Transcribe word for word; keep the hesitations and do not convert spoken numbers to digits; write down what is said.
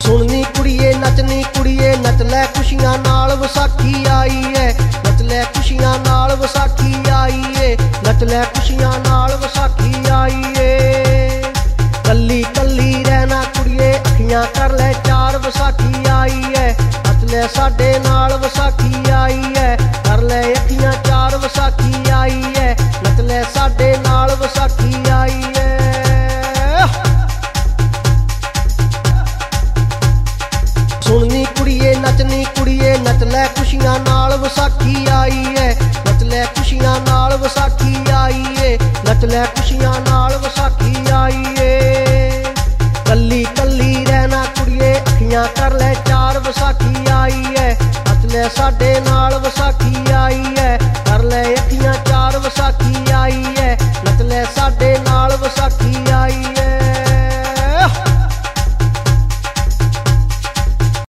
सुननी कुड़िए नचनी कुड़िए नच लै खुशियां नाल वसाखी आई है, नच लै खुशियां नाल वसाखी आई है, नच लै खुशियां नाल वसाखी आई है। कल्ली कल्ली रहना कुड़िए अखियां कर लै चार वसाखी आई है, नच लै साडे नाल वसाखी आई है, कर लै अखियां चार वसाखी आई है, नच लै साडे नाल वसाखी आई है। सुननी कुड़िए नचनी कुड़िए नच लै खुशियां नाल वसाखी आई है, नच लै खुशियां नाल वसाखी आई है, नच लै खुशियां नाल वसाखी आई है। कल्ली कल्ली रहना कुड़िए अखियां कर लै चार वसाखी आई है, नच लै साडे नाल वसाखी आई है, कर लै अखियां चार वसाखी आई है, नच लै साडे